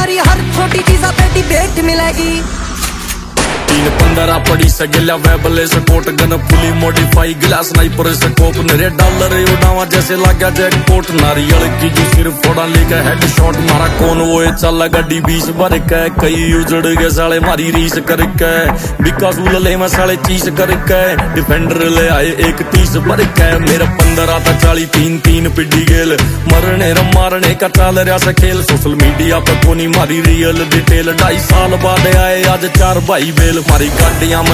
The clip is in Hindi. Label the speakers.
Speaker 1: मारी हर छोटी चीज़ पे डिबेट मिलेगी।
Speaker 2: 3-15 पड़ी से गिला वेबले से कोट गन फुली मॉडिफाई गिला स्नाइपर से कोप नरे डॉलर उड़ावा जैसे लगा जैकपॉट नारियल की जो सिर्फ फोड़ा लेकर हेडशॉट मारा कौन वो चल गड्डी 20 भर के कई उजड़ गए साले मारी रीस करके बिकास ले मैं साले चीज करके डिफेंडर ले आए 1-30 भर के मेरे 15 था 40 3-3 पिड्डी गेल मरने मारने का चल रहा से खेल सोशल मीडिया पर कोनी मारी रियल डिटेल 2.5 साल बाद आए आज 4 भाई बेल मारी गाड़ियां में